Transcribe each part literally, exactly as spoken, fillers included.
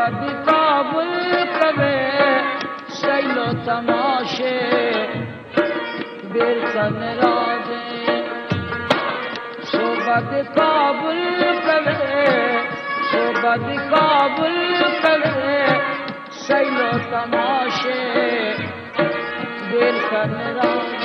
دی کابل کوي سیلو تماشه بیرته نه راځي صوبه دی کابل کوي صوبه دی کابل کوي سیلو تماشه بیرته نه راځي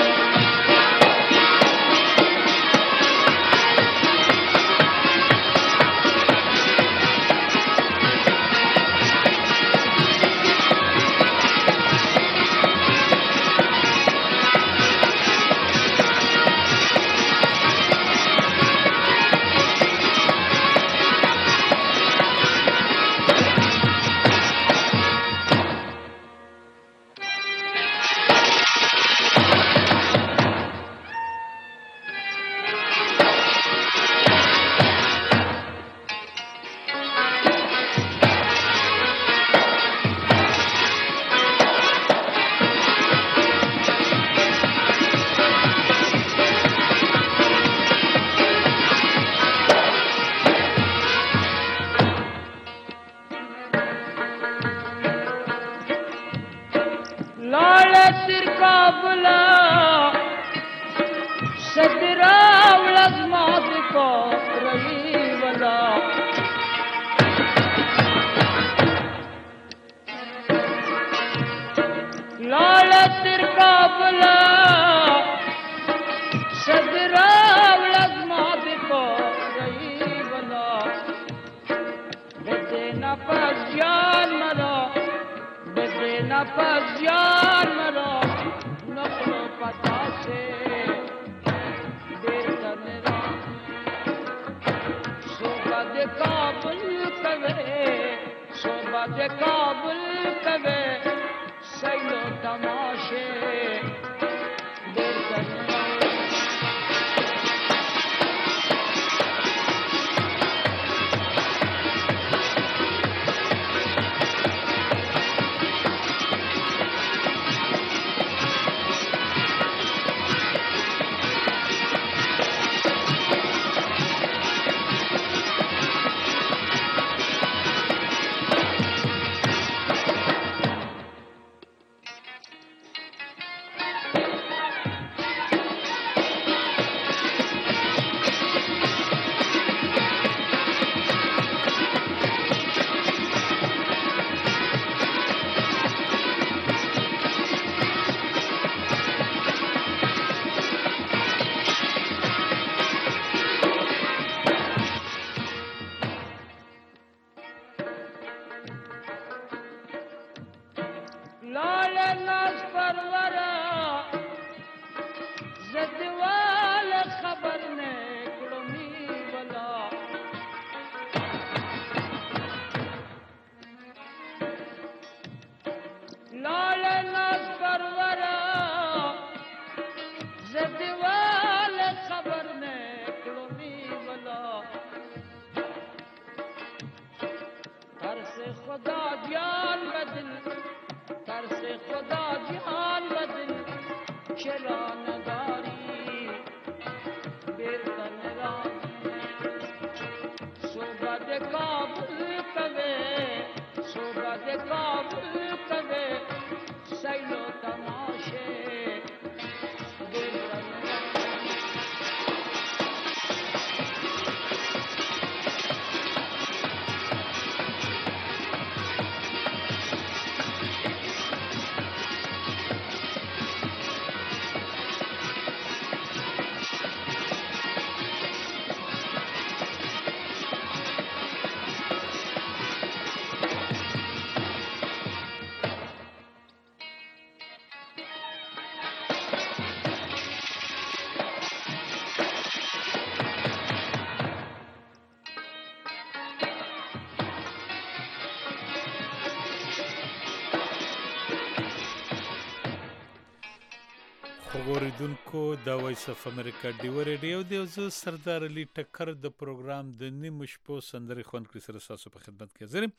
خوریدونکو د وایس اف امریکا ډیو ریډیو دی او زه سردار علي ټکر د پروګرام د نیمو شپو سندرې خوندکړې سره ستاسو په خدمت کې حاضر یم.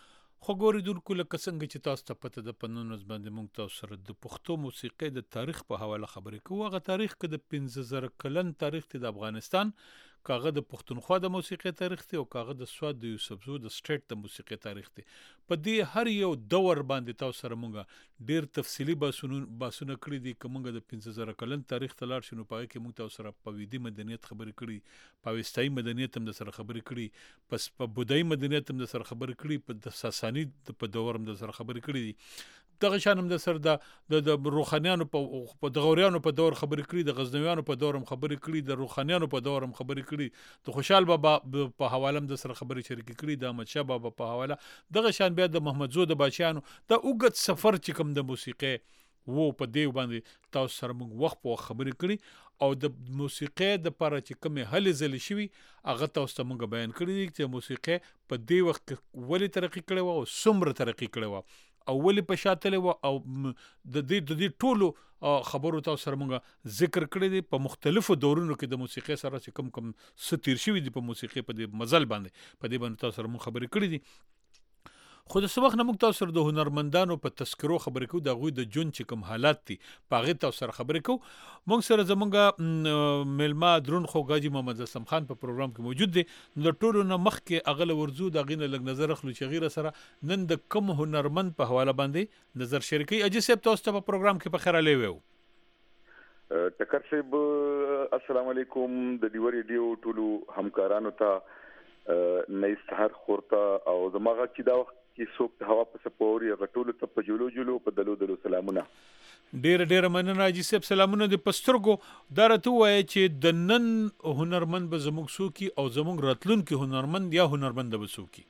خو ګوریدونکو لکه څنګه چې تاسو ته پته ده په نن ورځ باندې موږ تاسو سره د پښتو موسیقۍ د تاریخ په حواله خبرې کوو. هغه تاریخ که د پنځه زره کلن تاریخ دی د افغانستان کاغه د پښتونخوا د موسیقي تاریخ دی او کاغه د سواد د یوسفزو د سټیټ د موسیقي تاریخ دی. په دې هر یو دور باندې تاسو سره مونږه ډیر تفصیلی باسونه باسونه کړی دي. که مونږ د پنځه زره کلن تاریخ ته لاړ شو نو په هغې کې مونږ تاسو سره په ویدي مدنیت خبرې کړي، په اوستایي مدنیت هم د سره خبرې کړي، پس په بودایي مدنیت هم د سره خبرې کړي، په د ساساني په دور هم د سره خبرې کړي دي. دغه شان هم د سر د د روحانیانو په د غوریانو په دور خبرې کړي، د غزنویانو په دور هم خبرې کړي، د روحانیانو په دور هم خبرې کړي، د خوشحال بابا په حواله هم د سره خبرې شریکې کړي، د احمدشاه بابا په حواله. دغه شان بیا د محمد زو د بچیانو د اوږد سفر چې کوم د موسیقي وو په دې باندې تاسو سره موږ وخت په وخت خبرې کړي او د موسیقي د پاره چې کومې هلې ځلې شوي هغه تاسو ته موږ بیان کړي دي چې موسیقي په دې وخت کې ولې ترقي کړې وه او څومره ترقي کړې وه او ولې په شا تللې وه او د دې د دې ټولو خبرو تاسو سره موږ ذکر کړی دی. په مختلفو دورونو کې د موسیقي سره چې کوم کوم څه تیر شوي دي په موسیقي په دې مزل باندې په دې باندې تاسو سره موږ خبرې کړې دي. خو د څه وخت نه موږ تاسو سره د هنرمندانو په تذکرو خبرې کوو، د هغوی د ژوند چې کوم حالات دي په هغې تاسو سره خبرې کوو. موږ سره زموږ میلمه درون خو ګاجي محمد اسلم خان په پروګرام کې موجود دی. نو د ټولو نه مخکې هغه له ورځو د هغې نه لږ نظر اخلو چې هغې سره نن د کوم هنرمند په حواله باندې نظر شریکوي. اجي صاحب تاسو ته په پروګرام کې په خیر راغلی ویو. ټکر صاحب السلام علیکم. د ډیو ریډیو ټولو همکارانو ته نه سحر خورته او زماغه چې دا وخت کې څوک هوا په سپوري غټولو ته په جلو جلو په دلو دلو سلامونه. ډیر ډیر مننه اجي صاحب، سلامونه د پسترګو. دا راته وایي چې د نن هنرمند به زموږ څوکي او زموږ راتلونکي هنرمند یا هنرمند به څوکي؟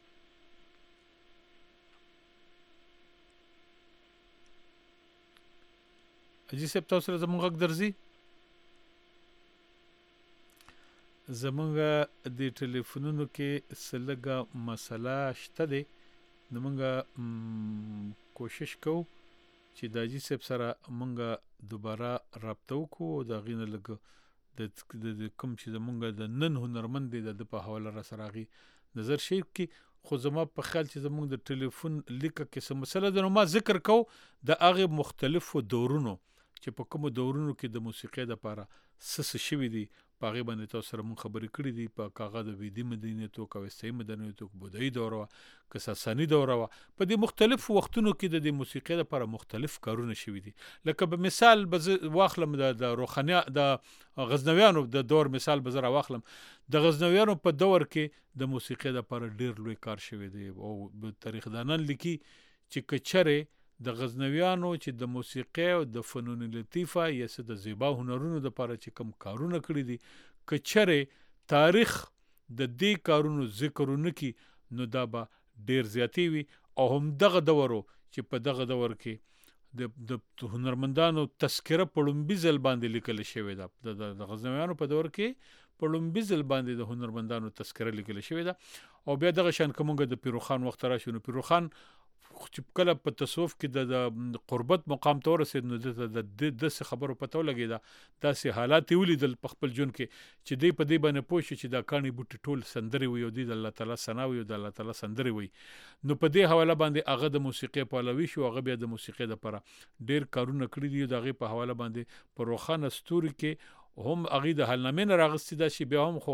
اجي صاحب تاسو سره زموږ غږ درځي؟ زموږ د ټلیفونونو کې څه لږه مسله شته دی، نو موږ کوشش کوو چې د اجي صاحب سره موږ دوباره رابطه وکړو او د هغې نه لږ د کوم چې زموږ د نن هنرمند دی د ده په حواله را سره هغې نظر شریک کړي. خو زما په خیال چې زموږ د ټلیفون لیکه کې څه مسله ده، نو ما ذکر کوو د هغې مختلفو دورونو چې په کومو دورونو کې د موسیقۍ دپاره څه څه شوي دي په هغې باندې تاسو سره مونږ خبرې کړي دي. په کاغه د ویدي مدنیت و که وستایي مدنیت و که بودایي دوره وه که ساساني دوره وه، په دې مختلفو وختونو کې د دې موسیقۍ دپاره مختلف کارونه شوي دي. لکه به مثال به زه واخلم د روحانیا د غزنویانو د دور مثال به زه راواخلم. د غزنویانو په دور کې د موسیقۍ دپاره ډېر لوی کار شوی دی او تاریخدانان لیکي چې که چرې د غزنویانو چې د موسیقۍ او د فنون لطیفه یا څه د زیبا هنرونو دپاره چې کوم کارونه کړي دي، که چرې تاریخ د دې کارونو ذکر ونه کړي نو دا به ډېر زیاتې وي. او همدغه دور چې په دغه دور کې د د هنرمندانو تذکره په لومبي ځل باندې لیکل شوې ده. د غزنویانو په دور کې په لومبي ځل باندې د هنرمندانو تذکره لیکل شوې ده. او بیا دغه شان که موږ د پیروخان وخت راشو، نو پیروخان چې کله په تصوف کې د قربت مقام ته ورسېد نو د داسې خبرو پته ولګېده، داسې حالات یې ولیدل په خپل ژوند کې چې دی په دې باندې پوه شو چې دا کاڼي بوټي ټول سندرې وي او دوی د الله تعالی ثنا وي او د الله تعالی سندرې وي. نو په دې حواله باندې هغه د موسیقۍ پلوي شو. هغه بیا د موسیقۍ دپاره ډېر کارونه کړي دي. د هغې په حواله باندې په روښانه ستوري کې هم هغې د حلنامې نه راغستې ده چې بیا هم خو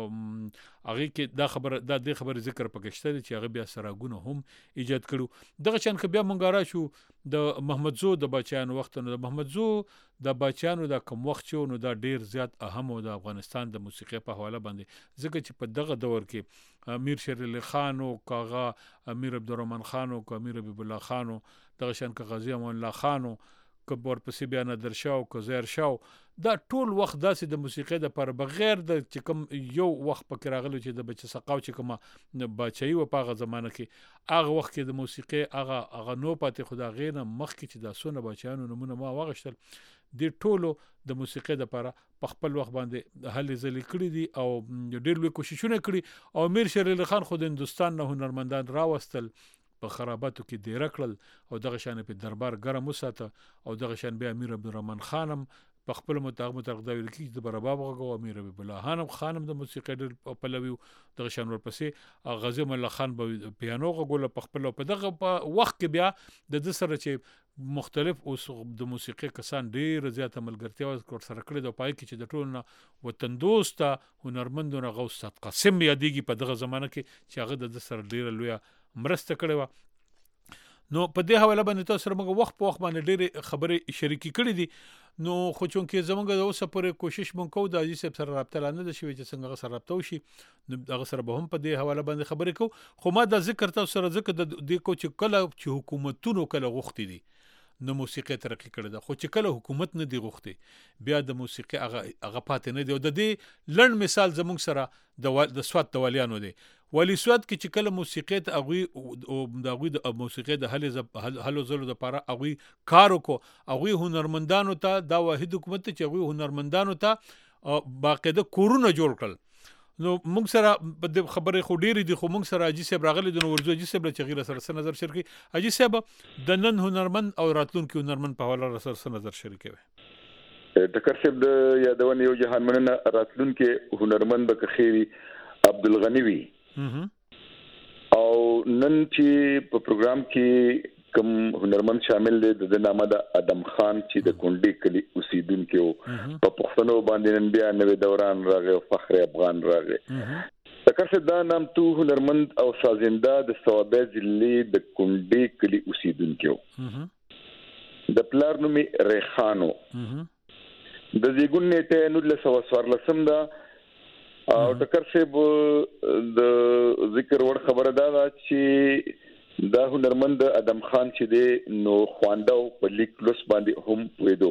هغې کې دا خبره دا دې خبرې ذکر پکې شته دی چې هغه بیا سراګونه هم ایجاد کړو. دغه شان که بیا موږ راشو د محمد زو د بچیانو وخت، نو د محمد زو د بچیانو دا کوم وخت چې نو دا ډېر زیات اهم و د افغانستان د موسیقۍ په حواله باندې، ځکه چې په دغه دور کې امیر شیر علي خان او کاغه امیر عبدالرحمن خان او که امیر حبیب الله خان او دغه شان که غازي امان الله خان او که ورپسې بیا نادر شاه او که زهیر شاه، دا ټول وخت داسې د موسیقۍ دپاره بغیر د چې کوم یو وخت پکې راغلی چې د بچه سقاو چې کومه باچایي وه په هغه زمانه کې، هغه وخت کې د موسیقۍ هغه هغه نو پاتې. خو د هغې نه مخکې چې دا څونه باچایانو نومونه ما واغېشتل، دې ټولو د موسیقۍ دپاره په خپل وخت باندې هلې ځلې کړي دي او ډېر لوی کوششونه کړي. او امیر شیر علي خان خو د هندوستان نه هنرمندان راوستل، په خراباتو کې دیره کړل او دغه شان په دربار ګرم وساته. او دغه شان بیا امیر عبدالرحمن خان هم په خپل متعاقب متعاقب د ویل کی د رباب غو امیر ربیع الله خان خانم د موسیقي ډېر پلوي د شان ورپسې غازی الله خان به پیانو غول په خپل په دغه وخت کې بیا د د سره چې مختلف اوس د موسیقي کسان ډېر زیاته ملګرتیا ور سره کړې د پای کې چې د ټولو وطن دوسته هنرمندونو غوث استاد قاسم یادېږي په دغه زمانه کې چې هغه د سره ډېر لوی مرسته کړې و نو په دې حواله باندې تاسو سره موږ وخت په وخت باندې ډېر خبرې شریکي کړې دي نو خو چونکې زمونږ د اوسه پورې کوشش مونږ کوو د عزیز صاحب سره رابطه لاندې د شوی چې څنګه سره رابطه وشي نو هغه سره به هم په دې حواله باندې خبرې کوو خو ما دا ذکر تاسو سره ذکر د دې کو چې کله چې حکومتونو کله غوښتي دي نو موسیقي ترقی کړې ده خو چې کله حکومت نه دی غوښتي بیا د موسیقي هغه هغه پاتې نه دی او د دې لړ مثال زمونږ سره د د سواد د والیانو دی ولی سواد کې چې کله موسیقي ته هغه د هغه د موسیقي د حل حل زلو د لپاره هغه کار وکړو هغه هنرمندانو ته دا واحد حکومت چې هغه هنرمندانو ته باقاعده کورونه جوړ کړل نو موږ سره په دې خبرې خو ډېری دي خو موږ سره اجي صاحب راغلي د ورزو اجي صاحب چې غیر سره نظر شریکي اجي صاحب د نن هنرمند او راتلونکي هنرمند په حواله سره نظر شریکي وي ټکر صاحب د یادونه یو جهان مننه راتلونکي هنرمند به خيري عبدالغنی وي او نن چې په پروګرام کې کوم هنرمند شامل دي د نامه د ادم خان چې د کونډې کلی اوسیدونکو په پښتنو باندې نن بیا نوې دوران راغی او فخر افغان راغی تکر څه دا نام تو هنرمند او سازنده د ثوابه ضلع د کونډې کلی اوسیدونکو د پلار نوم ریحانو د زیګون نیټه نو له سو سوارلسم دا او ټکر څه د ذکر ور خبره دا چې دا هنرمند ادم خان چې دی نو خواندو په لیک لوس باندې هم وېدو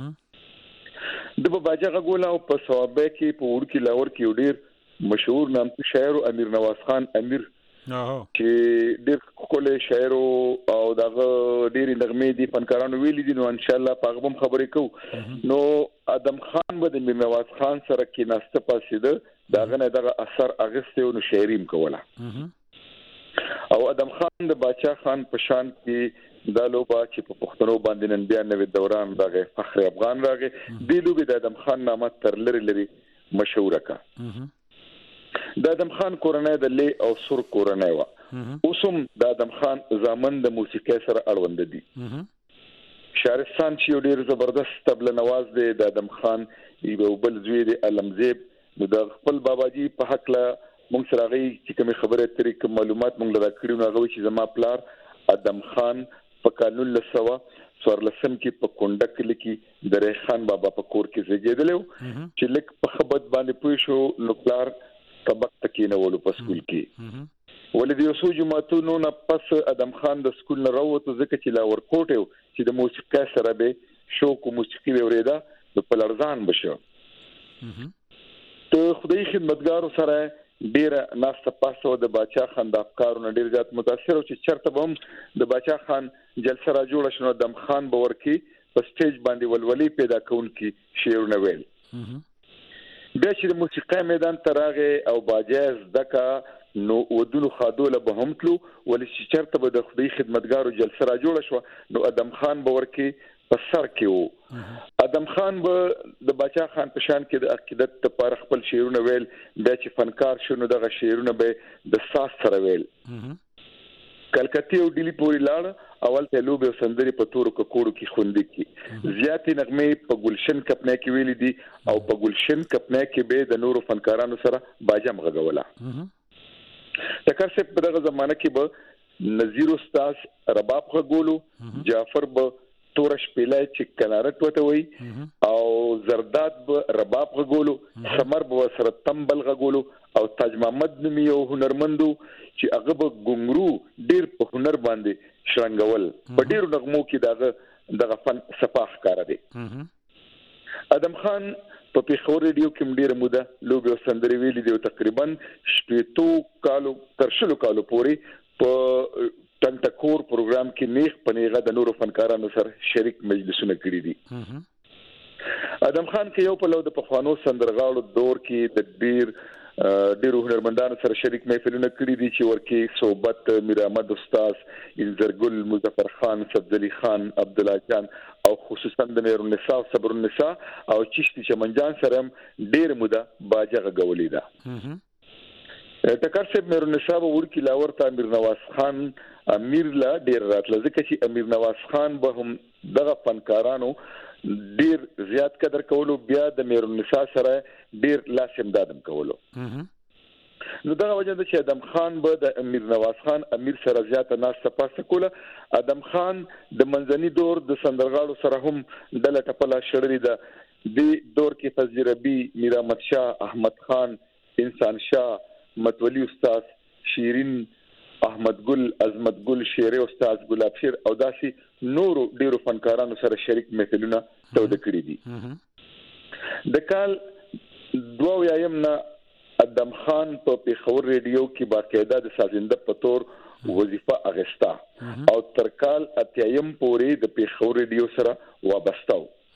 د باباجا غولا او په ثوابه کې په ور کې لاور کې ډیر مشهور نام شاعر امیر نواز خان امیر چې ډیر کله شاعر او دغه ډیر نغمه دي فنکارانو ویلي دي نو ان شاء الله په غوم خبرې کو نو ادم خان به د امیر نواز خان سره کې ناسته پاسیده داغه نه دغه اثر اغسته او شاعریم کوله او ادم خان د باچا خان په شان کې د لوبا چې په پښتنو باندې نن بیا نوې دوران راغی فخر افغان راغی د لوبي د ادم خان نامه تر لری لري مشهور کا د ادم خان کورنۍ د لی او سر کورنۍ وا اوسم د ادم خان زامن د موسیقي سره اړوند دي شارستان چې ډیر زبردست طبل نواز دی د ادم خان یو بل زوی دی علمزیب نو د خپل باباجي په حق لا مونږ سره غي چې کوم خبره ترې کوم معلومات مونږ لرا کړیو نو غوي چې زما پلار ادم خان په قانون لسوا سوارلسم کې په کونډک لکی د ریحان بابا په کور کې زیږیدلو چې لک په خبرت باندې پوه شو نو پلار طبق تکې نه ولو په سکول کې ولې د یوسو جماعتونو نه پس ادم خان د سکول نه راوته ځکه چې لا ورکوټ چې د موسیقي سره به شوق موسیقي وریدا د پلارزان بشو ته خدای خدمتګارو سره ډیر ناسته پاسو د باچا خان د افکارونو ډیر زیات متاثر او چې چرته بم د باچا خان جلسه را جوړ شنو دم خان باورکی په سټیج باندې ولولي پیدا کون کی شعرونه ویل بیا چې د موسیقي میدان تراغه او باجاز دکا نو ودونو خادوله به هم تلو ولې چې چرته به د خدای خدمتګارو جلسه را جوړ شو نو ادم خان باورکی په سر کې وو ادم خان به د باچا خان په شان کې د عقیدت لپاره خپل شعرونه ویل بیا چې فنکار شونه دغه شعرونه به د ساس سره ویل کلکتی او ډیلی پوری لاړ اول ته لوبه سندري په تورو کوړو کې خوندې کې زیاتې نغمه په ګلشن کپنه کې ویلې دي او په ګلشن کپنه کې به د نورو فنکارانو سره باجم غږوله تکر څه په دغه زمانہ کې به نذیر استاد رباب غږولو جعفر به تورش پیلای چې کنارت وته وي او زرداد به رباب غږولو سمر به سره تمبل غږولو او تاج محمد نومي یو هنرمندو چې هغه به ګنګرو ډیر په هنر باندې شرنګول په ډیرو نغمو کې دغه دغه فن صفاح کار دی ادم خان په پیښور ریډیو کې ډیره موده لوبي او سندري ویلي دی تقریبا شپږ کالو تر شلو کالو پورې په تنټکور پروګرام کې نیخ پنیغه د نورو فنکارانو سره شریک مجلسونه کړی دي ادم خان کې یو په لو د پخوانو سندرغاړو دور کې د ډیر ډیرو هنرمندانو سره شریک محفلونه کړی دي چې ورکه صحبت میر احمد استاد انزرګل مظفر خان صدلی خان عبد الله جان او خصوصا د مهر النساء او صبر النساء او چشتي چمنجان سره ډیر موده باجه غولې ده ټکر صاحب مهر النساء ورکی لاور ته امیر نواز خان امیر لا ډیر راتله ځکه چې امیر نواز خان به هم دغه فنکارانو ډیر زیات قدر کولو بیا د مهر النساء سره ډیر لاس امدادم کولو نو دا وجه ده چې ادم خان به د امیر نواز خان امیر سره زیاته ناسته پاسه کوله ادم خان د منځني دور د سندرغاړو سره هم د لټپلا شړلې ده د دور کې فضل ربی میر احمد شاه احمد خان انسان شاه متولی استاد شیرین احمد ګل عظمت ګل شیره استاد ګلاب شیر او داسي نورو ډیرو فنکارانو سره شریک محفلونه تود کړی دي د کال دوه یایم نه ادم خان په پیښور ریډیو کې باقاعده د سازنده په تور وظیفه اغستا او تر کال اتیم پورې د پیښور ریډیو سره وابسته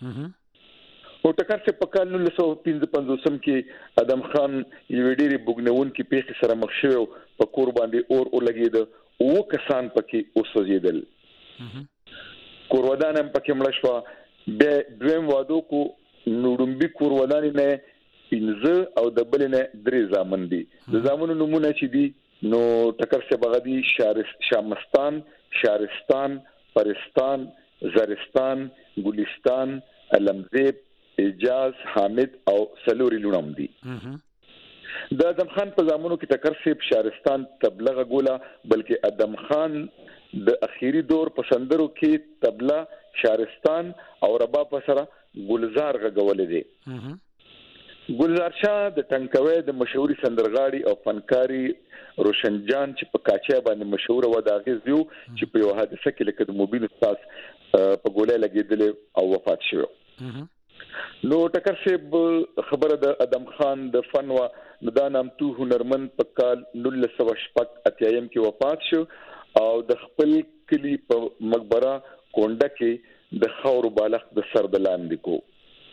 او ټکر چې په کال نولس سوه پنځه پنځوس کې ادم خان یو ډېری بوګنون کې پیښې سره مخ شو په کور باندې اور ولګید او کسان پکې اوسېدل کور ودان هم پکې مړ شو به دویم وادو کو نوډمبي کور ودان نه پنځه او د بل نه درې ځامن دي د ځامنو نمونه چې دي نو ټکر څخه بغدي شامستان شارستان پرستان زرستان ګلستان علمزیب اجاز حامد او سلوري لونم دي د ادم خان په ځامنو کې ټکر څخه شارستان تبلغه ګولا بلکې ادم خان د اخیری دور په سندرو کې تبلا شارستان او رباب سره ګلزار غولې دي ګلزار شاه د ټنکوي د مشهوري سندرغاړي او فنکاري روشن جان چې په کاچا باندې مشهور و د اغیز دیو چې په یو حادثه کې لکه د موبین استاد په ګولې لګیدل او وفات شو نو ټکر شه خبره د ادم خان د فن و د نامتو هنرمند په کال نولس سوه شپږ اتیا کې وفات شو او د خپل کلی په مقبره کونډه کې د خاور بالغ د سر د لاندې کو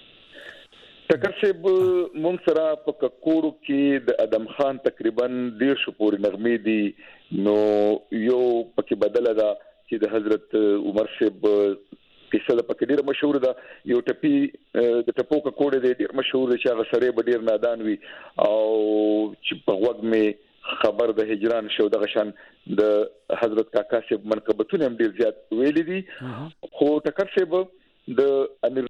ټکر صاحب مونږ سره په ککوړو کې د ادم خان تقریبا ډیر شو پورې نغمې دي نو یو پکې بدله ده چې د حضرت عمر صاحب کیسه د پکې ډیر مشهور ده یو ټپی د ټپو ککوړې دی ډیر مشهور دی چې هغه سره به ډیر نادان وي او چې په وګ می خبر د هجران شو د غشن د حضرت کاکا صاحب منقبتونه هم ډیر زیات ویلي دي خو ټکر صاحب د امیر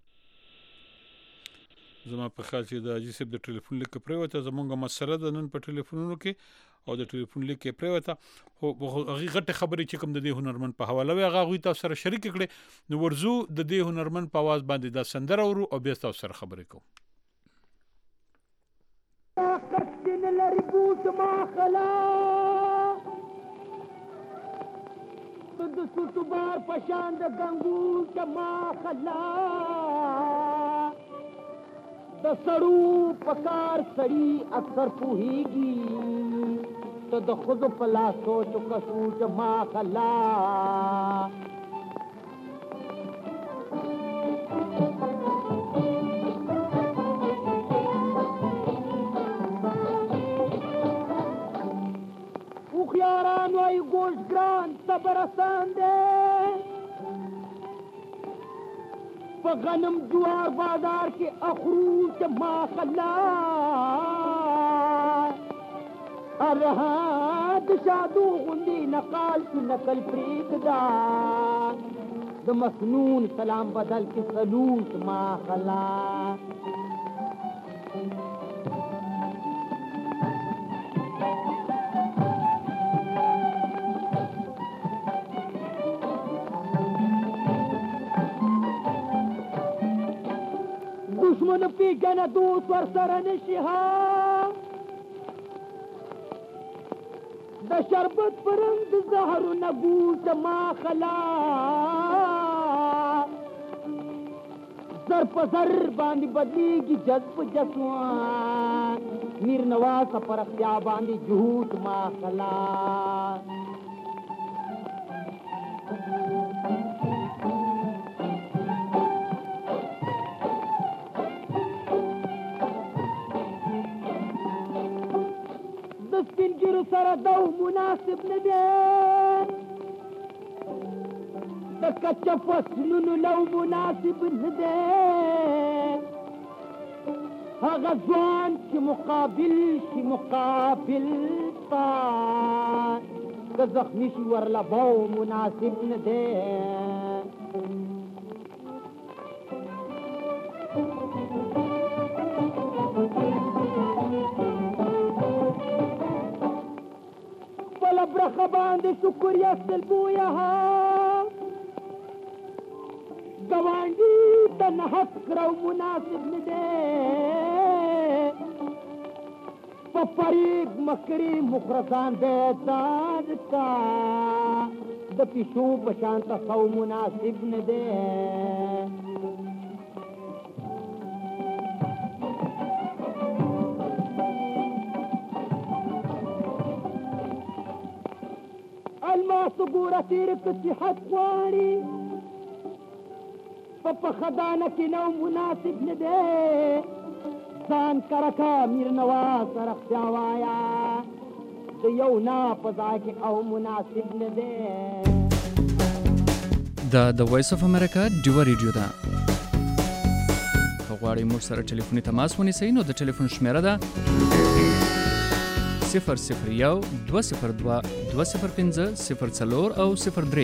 زما په خیال چې د حاجي صاحب د ټلیفون لیک پریوته زمونږه مسره د نن په ټلیفونونو کې او د ټلیفون لیک پریوته خو هغه غټه خبرې چې کوم د دې هنرمند په حواله وي هغه غوي تاسو سره شریک کړي نو ورزو د دې هنرمند په आवाज باندې د سندره ورو او بیا تاسو سره خبرې کوم د سوتبار پشان د غنګو کما خلا د سړو پکار سړی اکثر پوهیږي ته د خود په لاس سوچ کسو جما خلا او خياران وای ګوش ګران صبر آسان دی په غنم جوار بازار کې اخروج ما خلا ارها د شادو غندي نقال کی نقل پریکدا د مسنون سلام بدل کې سلوت ما خلا دشمن پی گنه دوست ور سره نشي ها د شربت پرند زهر نبوس ما خلا زر په زر باندې بدلیږي جذب جسوان میر نواز پر اختیا باندې جهود ما خلا سره دو مناسب نه دی د کچه فصلونو لو مناسب نه دی هغه ځوان چې مقابل شي مقابل تا که زخمی شي ورله باو مناسب نه دی خپله برخه باندې شکر یستل بویها ګاونډي ته نحق کړو مناسب نه دی په فریب مکړي مخرسان بیدار کا د پیشو په شان تصو مناسب نه دی الماس ګوره تیر په صحت غواړي په پخدانه کې نو مناسب نه دی ځان کرکه میر نواز سره رښتیا وایه د یو نه په ځای کې او مناسب نه دی دا د وایس اف امریکا ډیوه ریډیو ده که غواړئ موږ سره ټلیفوني تماس ونیسئ نو د ټلیفون شمیره ده صفر صفر یو دوه صفر دوه دوه صفر پنځه صفر څلور او صفر درې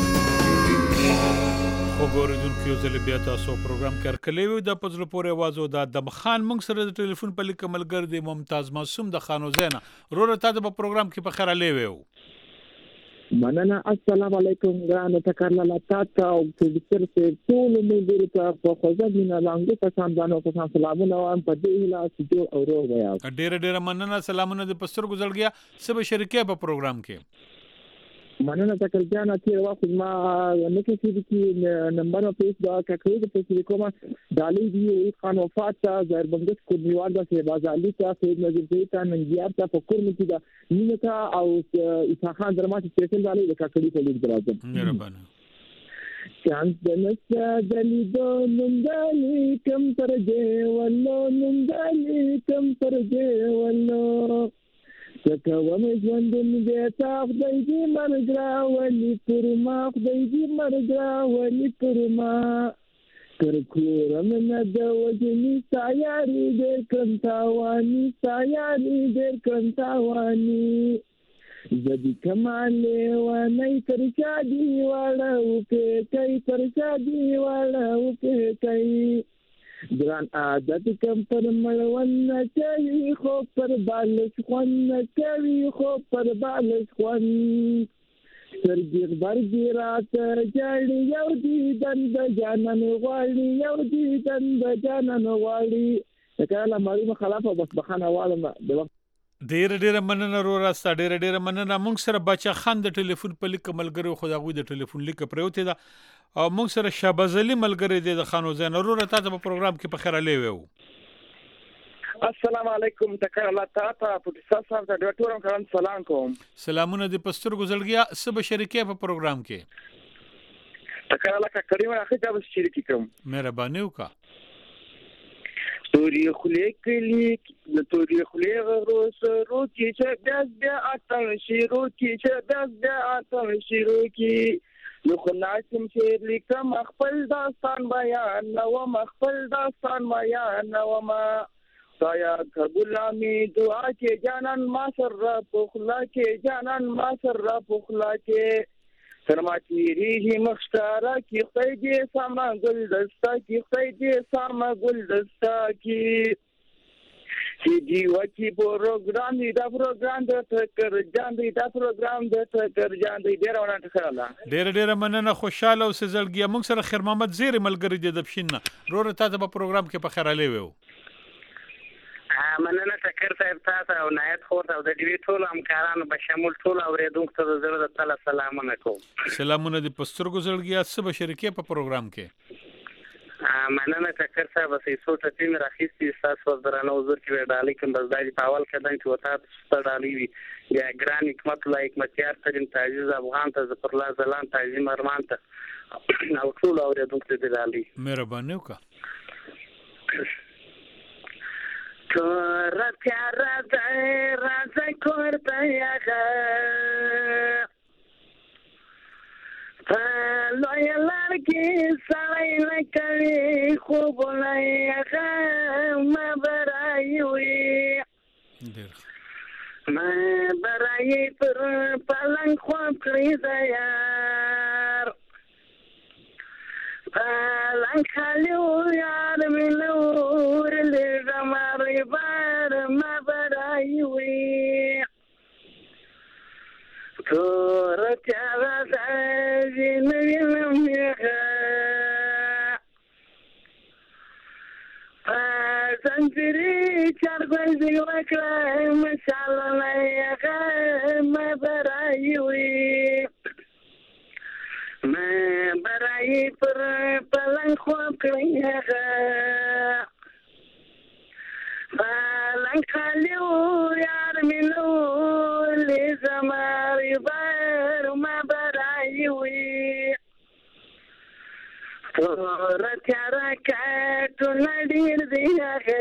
وګورئ یو ځل بیا تاسو پروګرام کې هرکلی وي د په زړه پورې اواز او د ادم خان موږ سره د ټلیفون په لیکه ملګری دی ممتاز معصوم د خانو زینه وروره تا د په پروګرام کې په خیر علی ویو مننه السلام علیکم ګرانو تکرلا لاتا او پروډوسر سره ټول ملګرو ته په خوځه مینا لاندې په سامدانو په سلام سلامونه وایم په دې لا سټو او رو ویا ډیر ډیر مننه سلامونه د پستر گزړګیا سبا شریکه په پروګرام کې مننه تکل جانا تیر وخت ما نکه چې نمبر په پیس دا کړی د پیسې کومه دالي دی خان وفات زهر بندس کو نیوار د بازالي ته سید نظیر ته ننګیار ته فکر مې دا نیمه تا او عیسی خان درمات سپیشل دالي د کړی په لیک درازم مهربانه چانس دنس دلی دو نندالی کم ترجه ولو نندالی کم ترجه ولو چکه ومه ژوندون دی تا خدای دې مرګ راولي پر ما خدای دې مرګ راولي پر ما کرکورم نه د وجنې سایاري ډېر کړم تاواني سایاري ډېر کړم تاواني زدي کمال لیوانی تر شادي واړه وکې کوي تر شادي واړه وکې کوي ګران عادت کم پر مړون کوي خو پر بالش خون کوي خو پر بالش خون سرګي غبرګي راته جاړي یو دي دند جانان غواړي یو دي دند جانان غواړي کله مې خلافه بس بخانه والم د وخت ډیر ډیر مننه رو راسته ډیر ډیر مننه موږ سره بچا خان د ټلیفون په لیک ملګری خو دا غوي د ټلیفون لیک پروته ده او موږ سره شهباز علي ملګری دی د خانو زین رو راته په پروګرام کې په خیر علي وو السلام علیکم تکر الله تعالی په تاسو سره د ډیرتورم کړم سلام کوم سلامونه د پستر گزړګیا سبا شریکه په پروګرام کې تکر الله کا کریمه اخی تاسو شریک کوم مهرباني وکړه توري خلې کلی د توري خلې غروس روکی چې بس بیا اتل شیرو کی چې بس بیا اتل شیرو کی نو خلاصم چې لیکم خپل داستان بیان نو خپل داستان بیان نو ما سایا غلامي دعا کې جانان ما سره پخلا کې جانان ما سره پخلا کې سرماتی ریحی مخشتارا کی خیدی ساما گل دستا کی خیدی ساما گل دستا کی کی دیوا کی پروگرام دی دا پروگرام د تکر جان دی دا پروگرام د تکر جان دی ډیر ونه تخره الله ډیر ډیر مننه خوشاله او سزلګیا موږ سره خیر محمد زیر ملګری دی د بشینه روره تاسو په پروګرام کې په خیر علي وو مننه تکر صاحب تاسو او نایت خور او د دې ټول همکارانو په شمول ټول اوریدونکو ته زړه د تعالی سلامونه کوم سلامونه د پستر گزړګیا سبا شریکه په پروګرام کې مننه تکر صاحب سې سوټ ټیم راخیستي تاسو درنه حضور کې ډالې کوم بس دای په اول کې دای چې وتا ډالې وی یا ګران حکمت الله حکمتیار ترين تعزیز افغان ته ظفر الله زلان تعظیم ارمان ته او ټول اوریدونکو ته ډالې مهرباني وکړه Kora tiara dai raza korta yaga Loya کې سړی نه کوي خوبونه یې هغه برای وي ما برای پر پلنګ خوب کړی د یار پلنګ خالي یار مې نور لږه مارې بار ما برای وي تور تیارا سازی نوینم یخا پاسنجری چرگوزی وکرم شالنا یخا ما برایوی ما برای پر پلنگ خواب کری یخا پلنگ خالیو یار منو لیزماری بار ما برایوی تور تیارا کاتو ندیر دیگه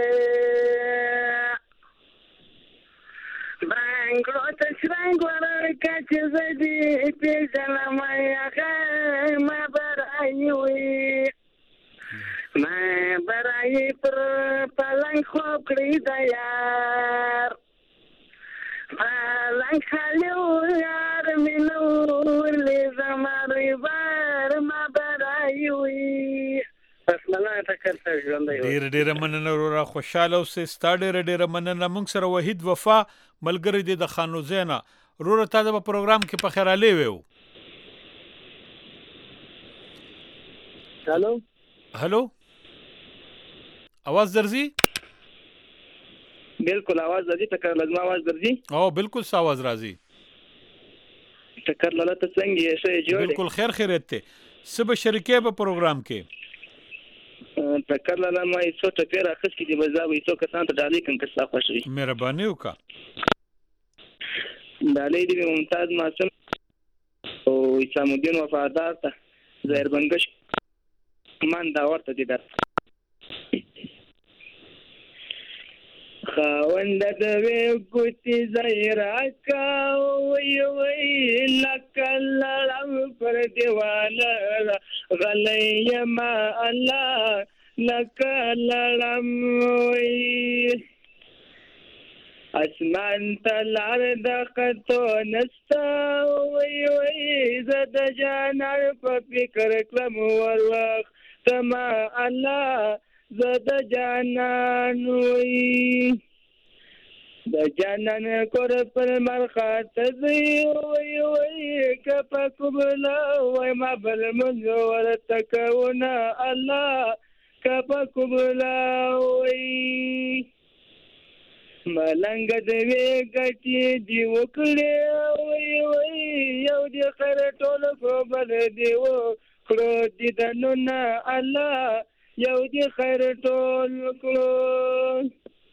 بانگلو تشرنگ ورکا چیز دی پیشنم یخه ما برایوی ما برای پر پلنگ خوب کری دیار پلنگ خالیو یار منور لیزماری بار ما برایوی اسمانا تکر سر ژوندی ډیر ډیر مننه ورا خوشاله اوسه ستا ډیر ډیر مننه موږ سره وحید وفا ملګری دی د خانو زینا ورور ته د پروګرام کې په خیر علي وو هالو هالو आवाज درځي بالکل आवाज درځي ټکر لازم आवाज درځي او بالکل څه आवाज راځي ټکر لاله ته څنګه یې څه جوړ بالکل خیر خیرت ته سبا شریکه په پروګرام کې ټکر لاله ما یې څو ټکر اخس کې دی بزاوي څو کسان ته ډالې کوم کسا خوشي مهرباني وکا ډالې دی ممتاز معصوم او اسلام الدین وفادار ته زهر بنگش من دا ورته دي در خاوند د وی ګوتی زهرا کا وی وی لکلم پر دیوانه غلی ما الله لکلم وی اسمان تلار د قطو نستا وی وی زد جانر په فکر کلم ور وخت ما الله زد جانان وی د جانان کور پر مرخات زی وی وی کپا قبلا وی ما بل من ورتکونا الله کپا قبلا وی ملنګ د وی ګټي دی وکړې وی وی یو دی خیر ټول کو بل دی و کړو دی دنو نا الله یو دی خیر ټول کړو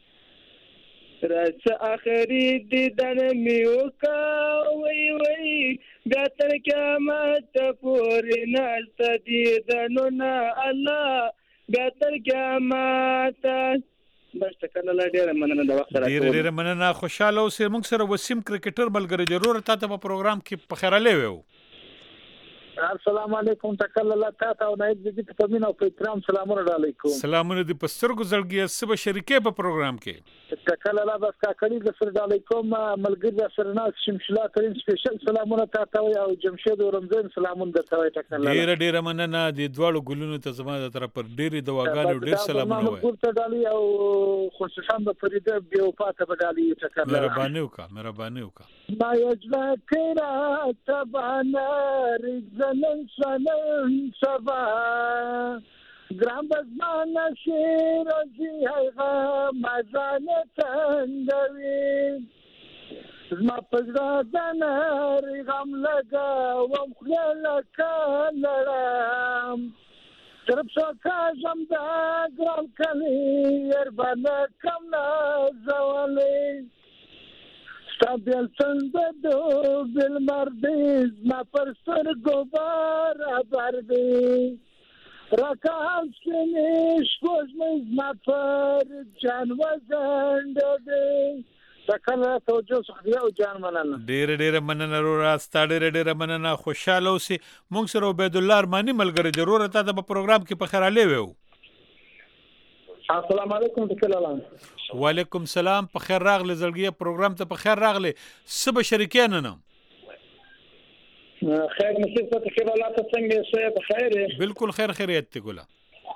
راځه اخري دی دن میوکا وی وی بیا تر قیامت پورې نشته دی دنو نا الله بیا تر قیامت بس ټکل لا ډیر مننه د وخت راکړه ډیر ډیر مننه خوشاله اوسه موږ سره وسیم کرکټر ملګری ضرور ته په پروګرام کې په خیر علي وو السلام علیکم تکل الله تعالی او نایب دې ته پمن او احترام سلام علیکم سلامونه دې په سترګو زړګي سبا شریکه په پروګرام کې تکل الله بس کا کړي د سر علیکم ملګری سره ناس شمشلا کریم سپیشل سلامونه تعالی او جمشید او رمضان سلامونه د توي تکل الله ډیر ډیر مننه د دوړو ګلونو ته زما د طرف پر ډیر دواګانو ډیر سلامونه وای ګورته ډالي او خوششان د فریده بیا پاته بدالي تکل الله مهرباني وکا مهرباني وکا ما یجلا کړه تبانا رزنن سنن سبا ګرام بزمان شیر زی هغه مزان تندوي زما پزړه د نار غم لگا وم خل کلرم ترپ سکا زم دا ګرام کلی ير باندې کم زولي ستابل څنګه دو بل مردیز ما پر سر ګوبار باندې راکاس کې نش کوز مې ما پر جان وزند دې ټکر توجه صحبه او جان مننه. ډیر ډیر مننه وروره، ستا ډیر ډیر مننه. خوشاله اوسې. موږ سره عبید الله ارماني ملګری دی وروره، تا ته په پروګرام کې په خیر علي وو. السلام علیکم تکلالان. وعلیکم سلام، په خیر راغلی زړګي پروګرام ته په خیر راغلی. سبا شریکان نه خیر نصیب ته تکلالات څنګه شه په خیر؟ بالکل خیر خیریت ته ګولا.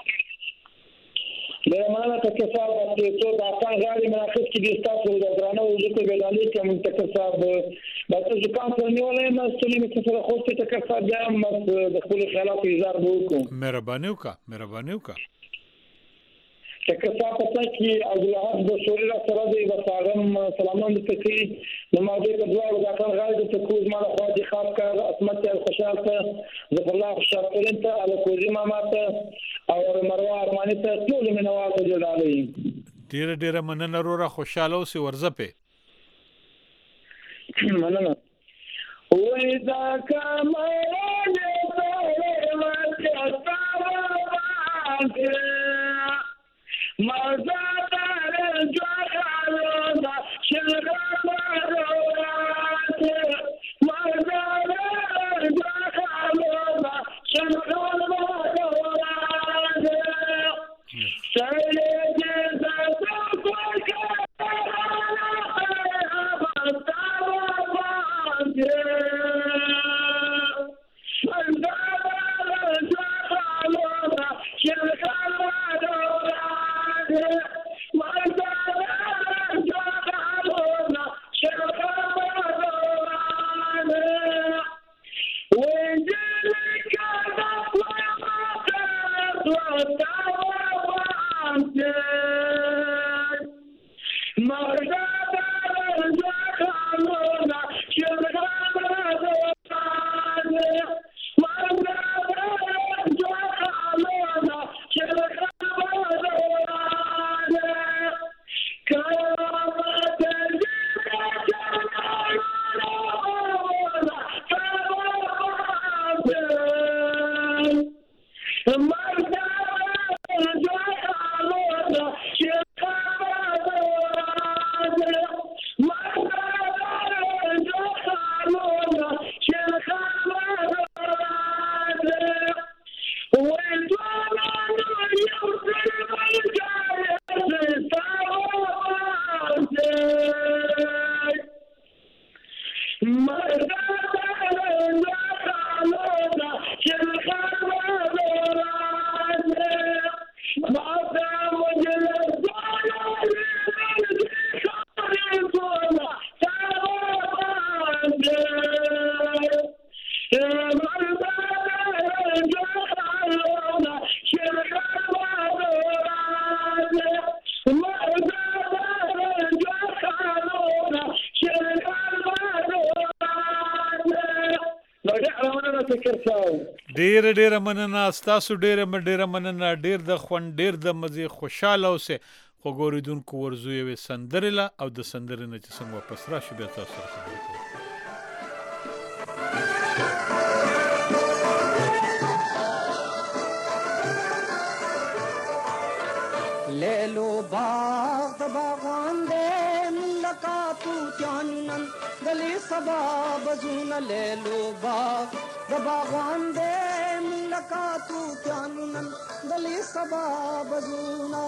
د معنا ته کې صاحب چې څو د افغان غاړي مناقص کې د تاسو د درانه وجود په دالي کې منتخب صاحب د تاسو کام په نیولې ما ستړي مې سره خو ته تکر صاحب د د خپل خیالات اظهار وکړو. مهرباني وکړه مهرباني وکړه. تکر صاحب په کې او د د شوري را سره د وساغم سلامون د تکي نو ما دې په دوا د افغان غاړي د تکوز ما خو دي خاص کار اسمت خوشحال ته ظفر الله خوشحال ته علي کوزي ماما ته او مروه ارماني ته ټول منوال ته جوړالي. ډیر ډیر مننه وروره، خوشاله اوسې ورځپه. مننه. وې دا کمال دې ورته مزادار جوالو شلغا مروات مزادار جوالو شلغا مروات سيد زادو ډیر ډیر مننه تاسو، ډیر ډیر مننه، ډیر د خوند ډیر د مزه خوشاله اوسه. خو ګوریدونکو ورزو یو سندرله او د سندرې نه چې څنګه واپس راشي بیا تاسو سره خبرې کوو. لیلو باغ د باغوان دې ملکاتو جانن گلی سبا بزون لیلو باغ د باغوان دې ملکاتو جانن گلی سبا بزونا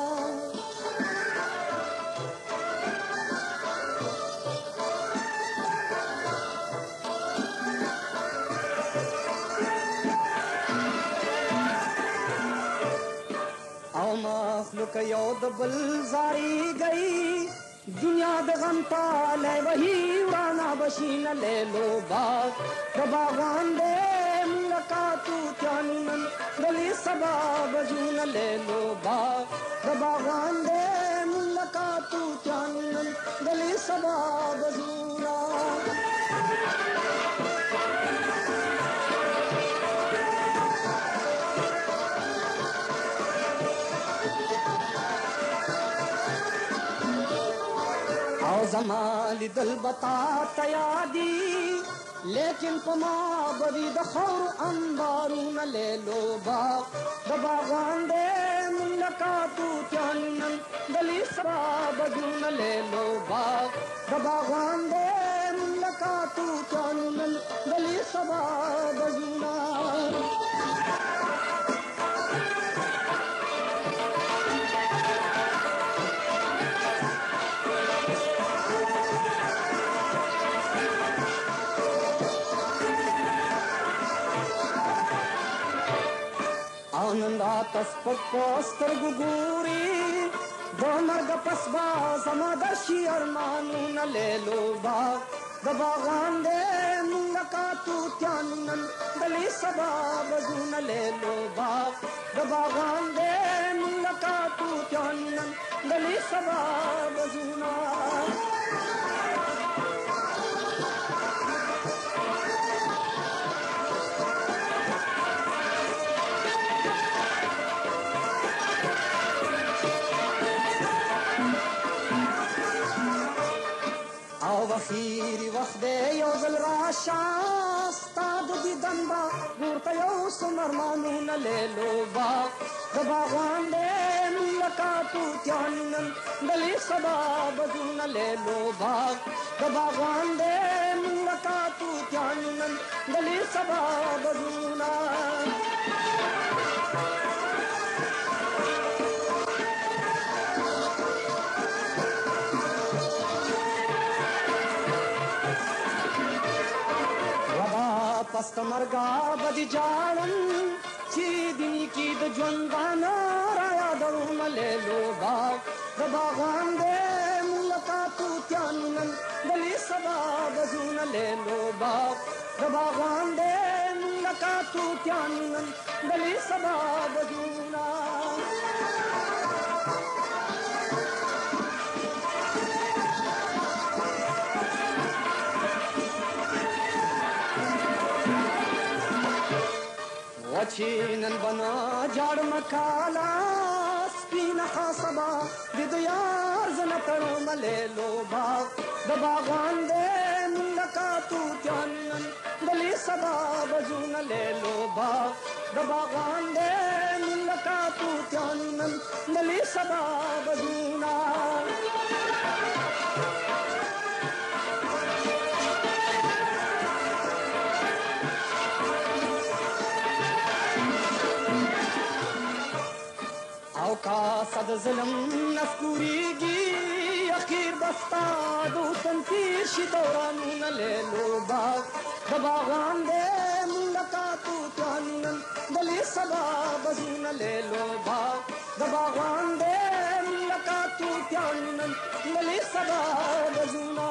مخلوق یو د بل زاری گئی دنیا د غم تاله وہی ورانا بشین لے لو باغ د باغوان دے ملکاتو چانن گلی سبا بجون لے لو باغ د باغوان دے ملکاتو چانن گلی سبا بجونا زمالی دل بتا تیادی لیکن پما بری د خور انبارون لے لو باغ د باغوان دے ملک لکا توتیانن دلی سبابزون لیلو باغ دباغان دے لکا توتیانن دلی سبابزون आनंदा तस्पक पोस्तर गुगूरी दो मर्ग पसबा समादर्शी अरमानू न ले लो बाग दबागान दे मुलका तू त्यानन दली सबा बजू न ले लो बाग दबागान दे मुलका तू त्यानन दली सबा बजू ना وخيري وخدي يوزل راشا استاد دي دنبا غورتا يو سمرمانون ليلو با دباغان دي ملكاتو تيانن دلي سبا بزون ليلو با دباغان دي ملكاتو تيانن دلي سبا بزونا پست مرگا بدی جانن چی دنی کی د ژوندانا رایا درون لیلو باغ د باغان دې ملکاتو تیانن دلی سبا بزون لیلو باغ د باغان دې ملکاتو تیانن دلی سبا بزونا وچینن بنا جاڑ مکالا سپین خاصبا دی دیار زنترو ملیلو باغ دباغان دے ملکاتو تیانن دلی سبا بزون لیلو باغ دباغان دے ملکاتو تیانن دلی سبا بزونا का सद ज़ुल्म नस्कुरीगी अखीर बस्ता दोस्तन तीर्शी दौरानू न ले लो बाग दबागान दे मुलकातू त्यानन दली सबा बजू न ले लो बाग दबागान दे मुलकातू त्यानन दली सबा बजूना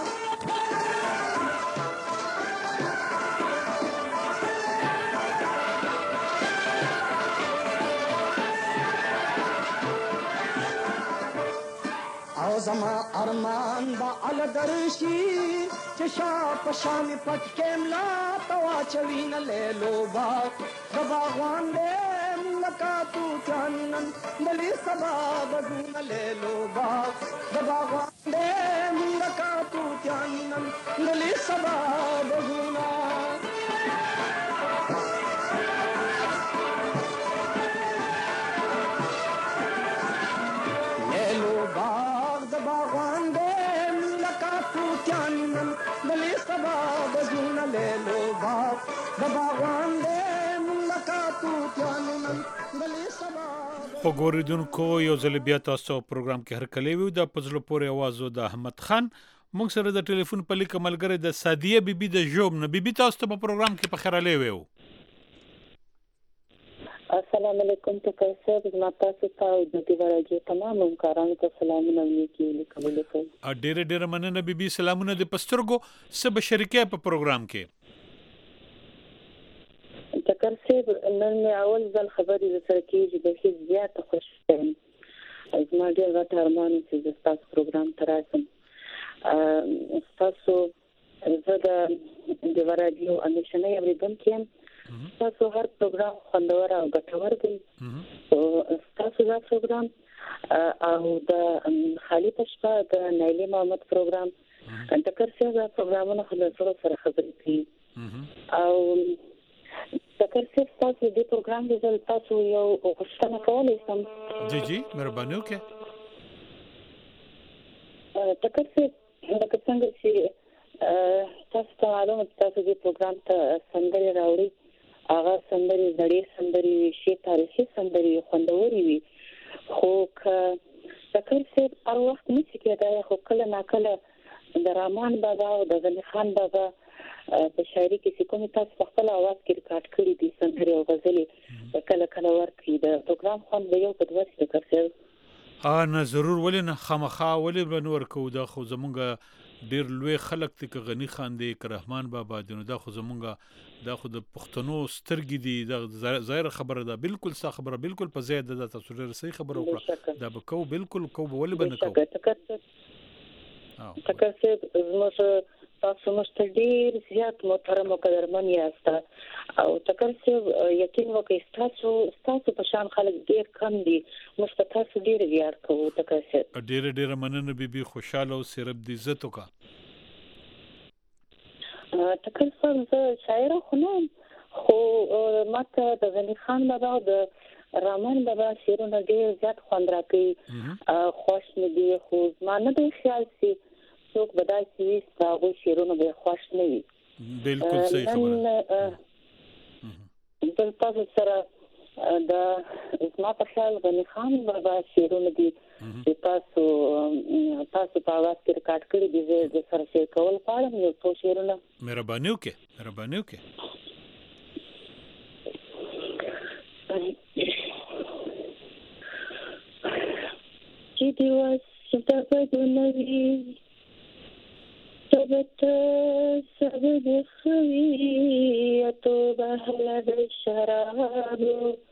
زما ارمان با الدرشی چشا پشان پټ کېملا توا چوین له لوبا دباغوان دې ملکاتو چانن دلی سبا بدون له لوبا دباغوان دې ملکاتو چانن دلی سبا بدونا دلی سبا بزون لے لو باغ دباغان دے ملکاتو تیانن دلی سبا خو ګوریدونکو یو ځل بیا تاسو پروګرام کې هر کلی وو د پزلو پورې आवाज د احمد خان موږ سره د ټلیفون په لیک ملګری د سادیه بیبي د جوب نه بیبي تاسو ته په پروګرام کې په خیراله وو السلام علیکم ته کیسه زما تاسو ته د دې ورځې تمام همکارانو ته سلامونه نیکی لیکل کوم ا ډېر ډېر مننه بیبي سلامونه د پسترګو سب شریکه په پروګرام کې ذکر سه نن اول ځل خبرې سره کېږي د هیڅ زیاته خوشاله زما ډېر غټ ارمان چې د تاسو پروګرام تراسم تاسو زه د دې ورځې انیشنه اوریدم کې تاسو هر پروګرام خوندور او ګټور دی تاسو دا پروګرام او د خالي پښپا د نایلی محمد پروګرام د کرسیا دا پروګرامونه خلک سره خبرې کوي او ټکر صرف تاسو د پروګرام د ځل تاسو یو غوښتنه کولای شم. جی جی مهرباني وکړئ. ټکر صرف لکه څنګه چې تاسو ته معلومه تاسو د پروګرام ته سندرې راوړي، هغه سندرې زړې سندرې شي، تاریخي سندرې خوندورې وي، خو که ټکر صرف هر وخت نشي کېدای، خو کله ناکله د رحمان بابا او د غني خان بابا په شاعري کې چې کومې تاسو په خپل اواز کې ریکارډ کړي دي سندرې او غزلې کله کله ورکړي، د پروګرام خوند به یو په دوه څه ټکر صرف ها نه ضرور ولې نه خامخا ولې به نور کو دا خو زمونږ ډیر لوی خلک دي که غني خان دی که رحمان بابا دی نو دا خو زمونږ دا خو د پښتنو سترګې دي، دا ظاهر خبره ده، بالکل صح خبره، بالکل په ځای ده، تاسو ډېر صحیح خبره وکړه، دا به کو بالکل کو به ولې به نه کو ټکر صرف زموږ تاسو موږ ته ډېر زیات محترم او قدرمن یاست او ټکر صرف یقین وکړئ ستاسو ستاسو په شان خلک ډېر کم دي، موږ په تاسو ډېر ویاړ کوو. ټکر صرف ډېر ډېر مننه بیبي، خوشاله او صرف د عزت وکړه. ټکر صرف زه شاعره خو نه خو ماته د غني خان بابا او د رحمان بابا شعرونه ډېر زیات خوند راکوي، خوښ مې دي، خو زما نه دی خیال چې څوک به داسې وي چې هغوی شعرونه به یې خوښ نه وي. بالکل صحیح خبره. زه تاسو سره د زما په خیال غني خان بابا شعرونه دي چې تاسو تاسو په اواز کې ریکارډ کړي دي، زه د سره شیر کول غواړم یو څو شعرونه. مهرباني وکړئ مهرباني وکړئ. چې دی واسه د بدنوي تبت سبب خویتو بحل در شراب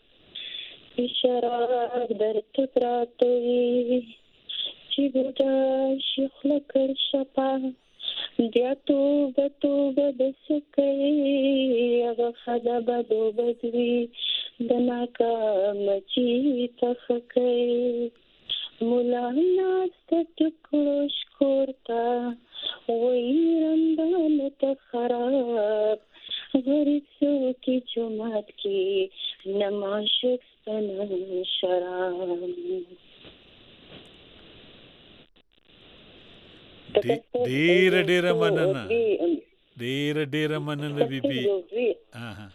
شراب در تبراتوی چی بودا شخل کر شپا دیا توبه توبه بسکی اغا خدا بدو بدوی دناکا مچی تخکی مولانا ستکلو شکورتا ویرندان تخراب غریسو کی جماعت کی نماشک سنن شراب. ډیر ډیر مننه ډیر ډیر مننه بیبي. ها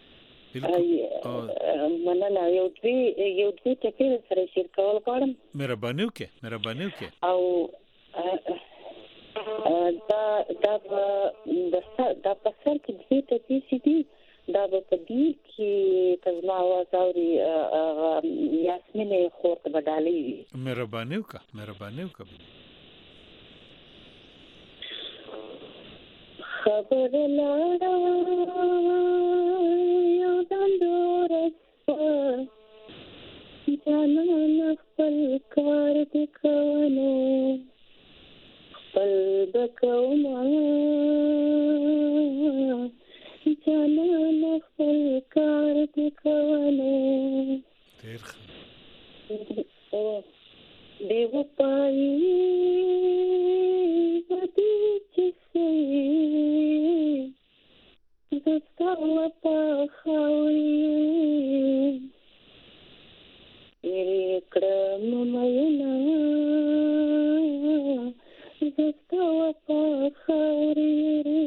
مننه. یو دوی یو دوی ټکي سره شیر کول غواړم. مهرباني وکړئ مهرباني وکړئ. او دا دا دا په سر کې دوی ټکي سي دي، دا په دې کې کزما आवाज اوري یاسمین خور ته بدالي. مهرباني وکړه مهرباني وکړه. خبر لاړه یو دندورس جانان خپل کار دې کوونه خپل بکوما جانان خپل کار دې کوونه ډېر ښه دیو پای بدی چسي زستا په خوي یې کړم مېنا زستا په خوي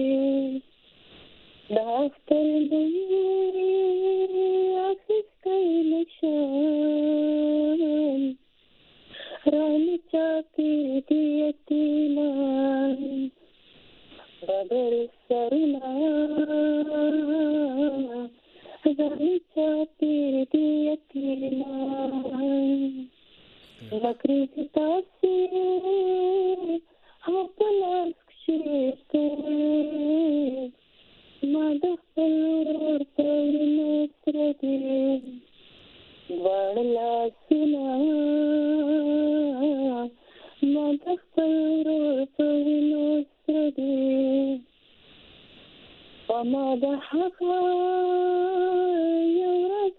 دافتر دې اسکای نشان رانی چاپی دیتیلان بابر سرنا رانی چاپی دیتیلان لکری ستاسی حاپلاسک شیرتے مادخل ورطور نصر دیر وړلا سنا ما تخبر فینو سدي وما ضحك يورد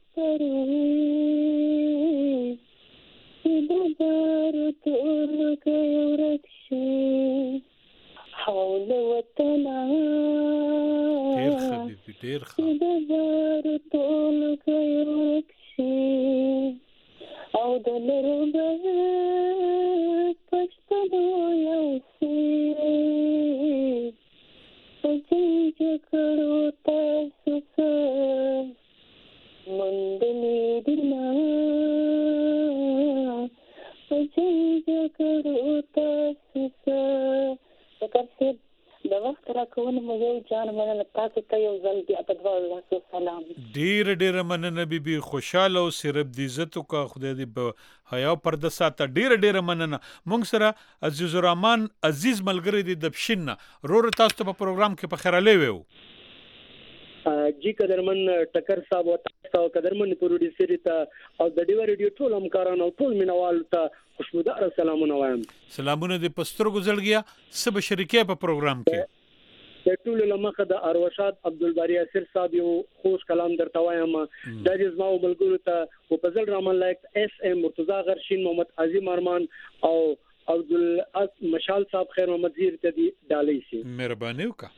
اختري بدار تورك يورد شي حول وطنا ډېر ښه بیبي ډېر ښه کړو تاسو سره ټکر صاحب د وخت راکونه مو یو جان مننه تاسو ته یو ځل بیا په دوا الله سلام ډیر ډیر مننه بیبي خوشاله او سرب د عزت او کا خدای دې په حیا پرده ساته ډیر ډیر مننه مونږ سره عزیز الرحمن عزیز ملګری دی د پښین رور تاسو ته په پروګرام کې په خیراله ویو جی قدرمن ټکر صاحب او تاسو قدرمن پروډوسر ته او د ډیو ریډیو ټول همکارانو ټول مینوال ته خوشبودار سلامونه وایم سلامونه د پستر گزړګیا سب شریکه په پروګرام کې د ټول لمخه د اروشاد عبدالباری اسر صاحب یو خوش کلام درته وایم د جزما او ملګرو ته او فضل رحمان لایک اس ام مرتضی غرشین محمد عظیم ارمان او عبدال مشال صاحب خیر محمد زیر ته دی ډالۍ سي مهرباني وکړه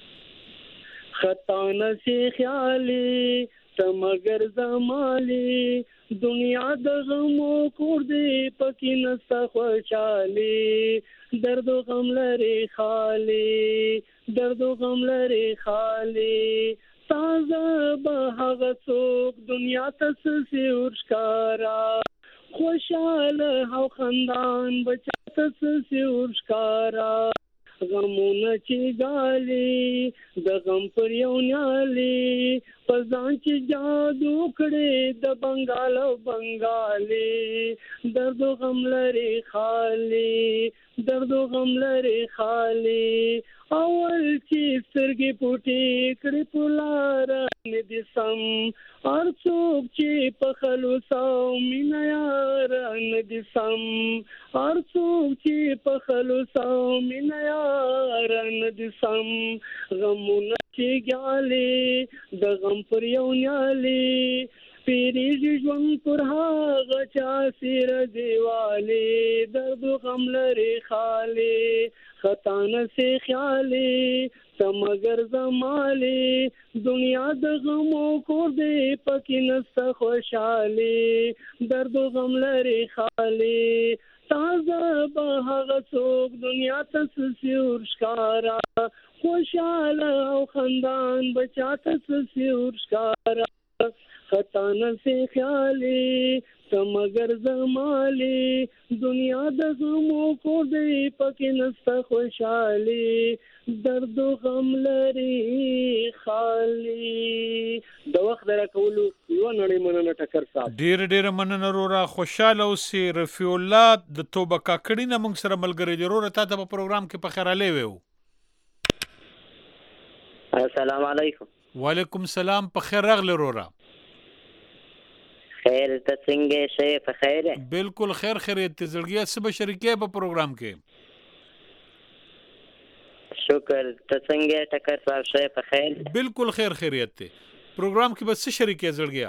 خطا نسی خیالی تمگر زمالی دنیا د غمو کور دی پکې نستا خوشالي درد و غم لري خالی درد و غم لري خالی تازه به هغه څوک دنیا ته سي ورشکارا خوشاله او خندان بچا ته سي ورشکارا غمونه چې ګالي د غم پر یو نیالي پزان چې جادو کړي د بنگال او بنگالي درد و غم لري خالی درد و غم لري خالی اول چې سترګې پټې کړې پولار ندي سم هر څوک چې په خلوص او مینا یار ندي سم هر څوک چې په خلوص او مینا یار ندي سم غمونه چې ګالي د غم پر یو نیالي پیریږي ژوند پر هغه چا سیر دیوالي درد و غم لري خالی خطا نسی خیالی تمگر زمالی دنیا د غمو کور دی پکې نستا خوشالي درد و غم لري خالی تازه به هغه څوک دنیا ته سي ورشکارا خوشاله او خندان بچا ته سي ورشکارا خطا نسی خیالی تمگر زمالی دنیا د غمو کور دی پکې نستا خوشالي درد و غم لري خالی د وخت راکولو یو نړۍ مننه ټکر صاحب ډیر ډیر مننه رورا خوشاله اوسې رفیع الله د توبه کاکړی نه موږ سره ملګری دی رورا تا ته په پروګرام کې په خیراله ویو السلام علیکم وعلیکم السلام په خیر راغلی رورا خیر ته څنګه شې په خیر بالکل خیر خیریت ته زړګیا سبا شریکه په پروګرام کې شکر ته څنګه ټکر صاحب شې په خیر بالکل خیر خیریت ته پروګرام کې بس شریکه زړګیا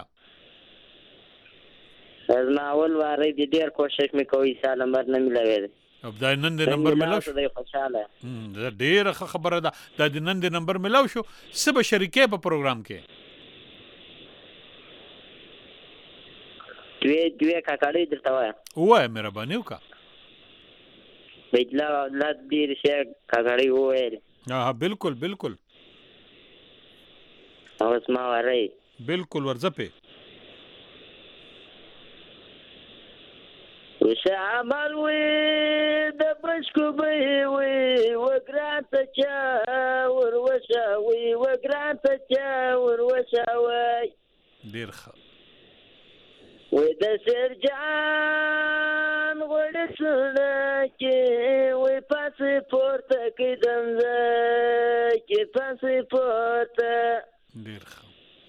زما اول واره دې ډیر کوشش وکوي سال نمبر نه ملوي اب دا نن دې نمبر ملو شو خوشاله دا ډیر خبره ده دا دې نن دې نمبر ملو شو سبا شریکه په پروګرام کې دوی دوی کاکړی درته وایم وای مهرباني وکړه بجلا اولاد ډیر شي کاکړی وویل ها بالکل بالکل او اسما وری بالکل ورځپه وشعمل وي د بشکو به وي وګراته چا ور وشاوي وګراته چا ور وشاوي ډیر ښه وې د سرجان وړ سره کې وې پاسپورت کې دنده کې پاسپورت ډیر ښه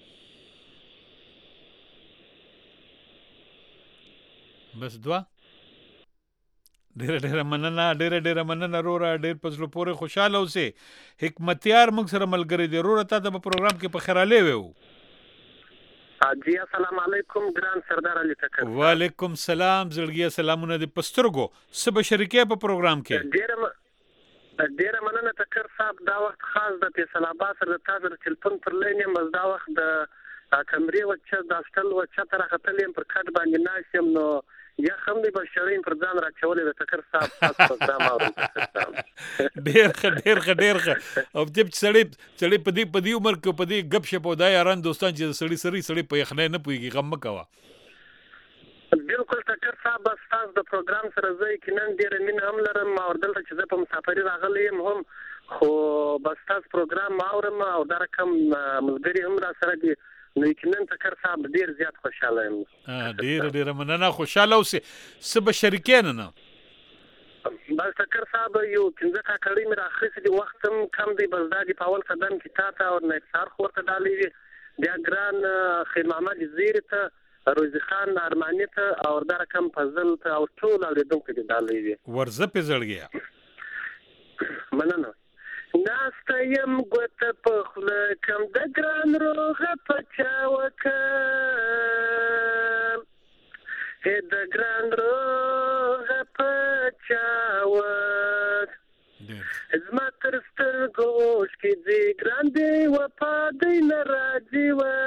بس دوا ډیر ډیر مننه ډیر ډیر مننه رورا ډیر پزلو پورې خوشاله اوسې حکمتیار موږ سره ملګری دی رورا ته په پروګرام کې په خیراله ویو جی السلام علیکم ګران سردار علي ټکر وعلیکم سلام زړګیا سلامونه د پسترګو سب شریکه په پروګرام کې ډیر ډیر مننه ټکر صاحب دا وخت خاص د فیصل عباس سره تاسو تلیفون پر لینې مز دا وخت د کمرې وچه د استل وچه تر خپلې پر کټ باندې ناشم نو یا هم دې بشرین پر ځان راچولې د ټکر صاحب تاسو پروګرام اورئ ډیر ښه ډیر ښه ډیر ښه او جب سړی سړی په دې په دې عمر کې په دې غب شپ او دا یاران دوستان چې سړی سړی سړی په یخنه نه پويږي غم مکوا بالکل ټکر صاحب تاسو د پروګرام سره زه یقینا ډېره مینه هم لرم او دلته چې زه په مسافري راغلی یم هم خو بس تاسو پروګرام اورم او دا رقم ملګري هم را سره دي نو یقینا ټکر صاحب ډېر زیات خوشاله یم. ډېره ډېره مننه خوشاله اوسئ. څه به شریکین نه بس ټکر صاحب یو پنځه کاکړۍ مې راخیستې دي وخت هم کم دی بس دا دي په اول قدم کې تا ته او نصار خور ته ډالۍ وي بیا ګران خیر محمد زیري ته روزي خان ارماني ته او دا رقم فضل ته او ټول اورېدونکو ته ډالۍ وي. ورزه پې زړګیا مننه. ناسته یم ګوته په خوله کم د ګران روغه په چا وکړم هې د ګران روغه په چا وکړم زما تر سترګو اوښکې ځي ګران دی وفا دی نه راځي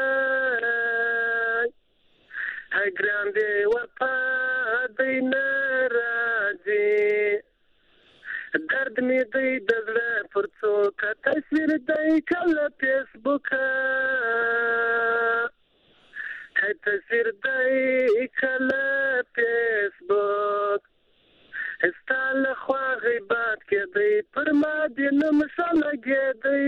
وای هی ګران دی وفا دی نه راځي درد می دی د زړه پر څوکه تصویر دی کله فیسبوکه هی تصویر دی کله فیسبوک ستا له خوا غیبت کېدی پر ما دې نوم ښه لګېدی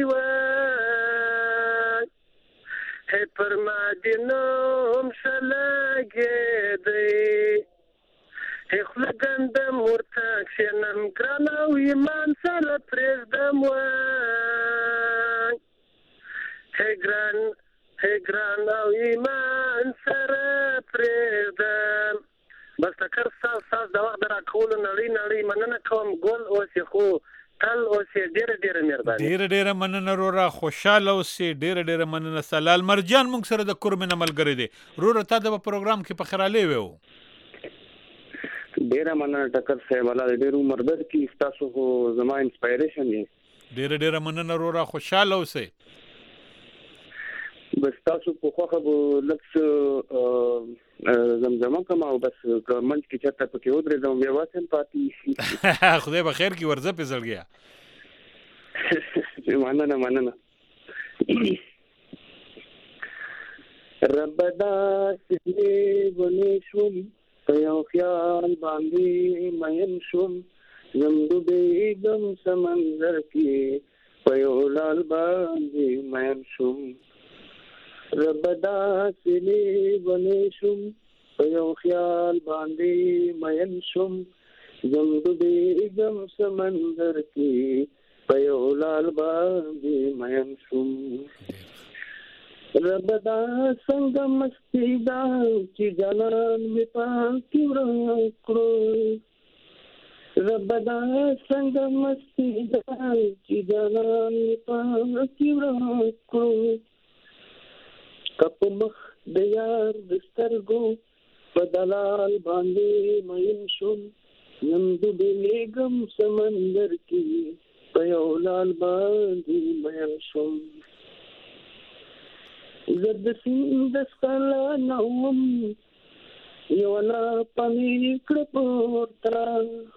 وای هی پر ما دې نوم ښه لګېدی خوله ګندم ورته کښېنم ګران او ایمان سره پرېږدم وای هی ګران هی ګران او ایمان سره پرېږدم. بس ټکر ساز ساز د وخت د راکولو نړۍ نړۍ مننه کوم ګل اوسې خو تل اوسې ډېره ډېره مهرباني. ډېره ډېره مننه روره خوشحاله اوسې ډېره ډېره مننه. سلال مرجان موږ سره د کورمینه ملګری دی. روره تا د پروګرام کې په خرالی وی و ډیره مننه ټکر صاحب الله دې ډېر عمر درکړي تاسو خو زما انسپایریشن یې. ډیره ډیره مننه روره خوشاله اوسئ. بس تاسو په خوخه به لږ زمزمه کوم او بس منځ کې چېرته پکې ودرېږم بیا واسم پاتې شي. خدای به خیر کړي ورځه پې زړګیا. مننه مننه. رب داسې ونې شوم په یو خیال باندې مین شوم زم ډوبېږم سمندر کې په یو لال باندې مین شوم رب داسې ونې شوم په یو خیال باندې مین شوم زم ډوبېږم سمندر کې په یو لال باندې مین شوم رب دا څنګه مستی دا چې جانان می پاکي ورکړو رب دا څنګه مستی دا چې جانان می پاکي ورکړو کپ مخ د یار د سترګو په دلال باندې مین شوم نن ډوبېږم سمندر کې په یو لال باندې مین شوم زد سیند سکالا نوم یولا پانی کړپورتا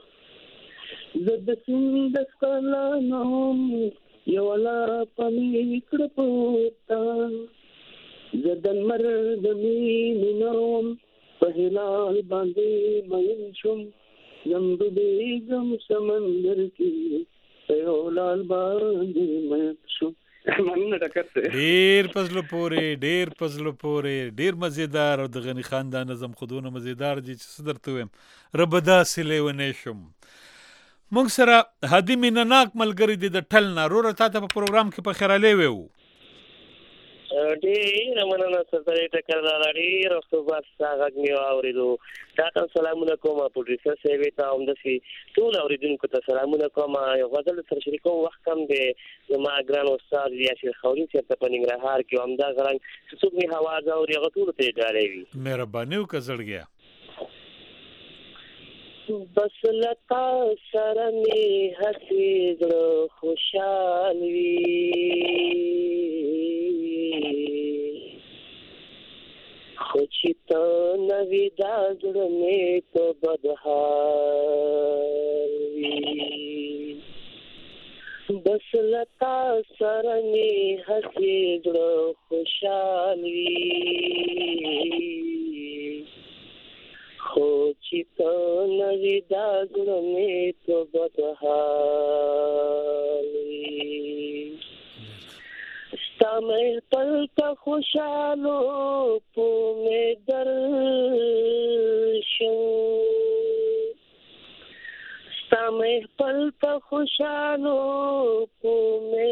زد سیند سکالا نوم یولا پانی کړپورتا زدن مرد مين نوم په هلال باندې مین شوم زم ډوبېږم سمندر کې په یو لال باندې مین شوم. ډیر پزلو پورې ډیر پزلو پورې ډیر مزیدار او د غنی خاندان نظم خودونه مزیدار دي چې څه درته ویم رب داسې لیونی شوم. موږ سره هادي مینناک ملګری دی د ټل نه روره تا ته په پروګرام کې په خیرالی وی و ډېره مننه سرسري ټکر راغلی ډېر وخت بعد ستا غږ مې واورېدو تا ته سلامونه کوم پروډیوسر صاحب ته همداسې ټول اورېدونکو ته سلامونه کوم یو غزل سره شریکوم وخت کم دی زما ګران استاد یاسر خوري چېرته په ننګرهار کې همدغه رنګ چې څوک مې اواز اوري هغه ټولو ته یې ډالۍ وي مهرباني وکړه زړګیا بس لتا سره مې هسې زړه خوشحال وي خو چې ته نه وي دا زړه مې په بدحال وي بس لتا سره مې هسې زړه خوشحال وي خو چې ته نه وې دا زړه مې په بدحال وي ستا محفل ته خوشحالو په مې درشم ستا محفل ته خوشحالو په مې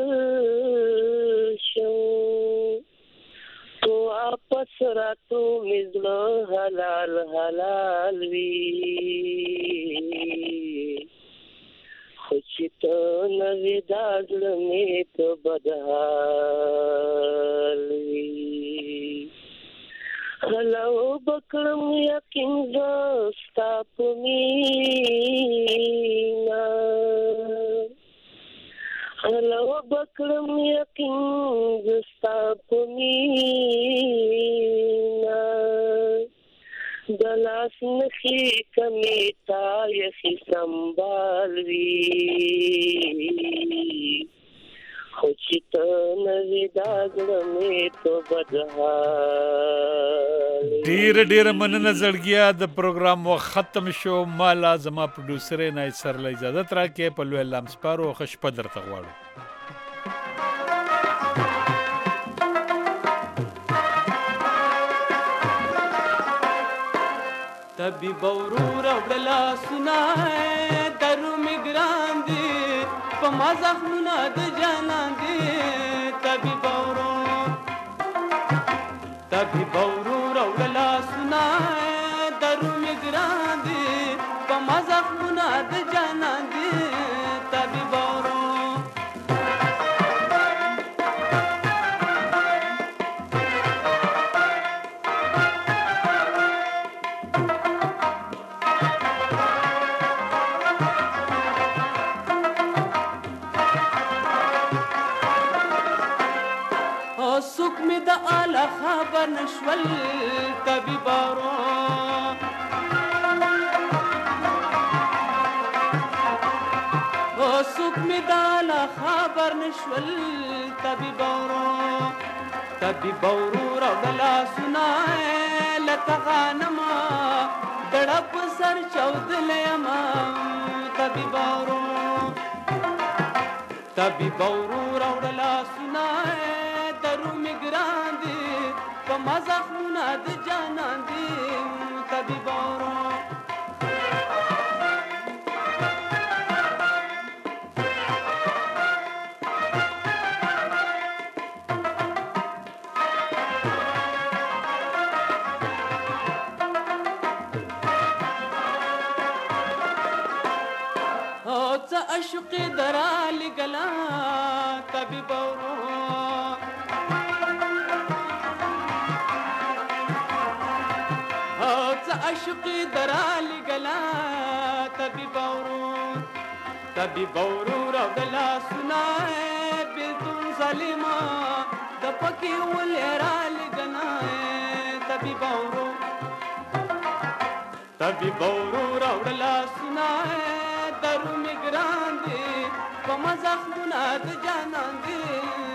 درشم تو واپس راتو مزړه حلال حلال وي خو چې ته نه وې دا زړه مې په بدحال وي هلو بکړم یقین زه ستا په مینه هلو بکړم یقین زه ستا په مینه د لاس نښې کمې تا یخې سنبال وي خو چې ته نه وې دا زړه مې په بدحال ډیره ډیره مننه زړګیا د پروګرام وخت ختم شو مالا زما پروډوسر نه سر له اجازه راکې په لوی لام سپارو خوش پدر ته غواړو تبي بورور وړلا سنای درو میګران دي په ما زخمونه د جانان دي تبي بورور تبي بورور وړلا سنای درو میګران دي په ما زخمونه د جانان دي تبي بورور سوک می د اعلی خبر نشول طبيبارو او سوک می د اعلی خبر نشول طبيبارو طبيبارو را بلا سنای لتغانما دړپ سر چودلما طبيبارو طبيبارو را بلا سنای درو میګران دي په ما زخمونه د جانان دي طبيبارو او څه عشق درالي ګلا طبيبارو عشقی درالی گلا طبيبارو طبيبارو را گلا سنائے بیلتون ظالما دپکی ولیرالی گنائے طبيبارو طبيبارو را گلا سنائے درو میگران دی پا مزخمونا د جانان دی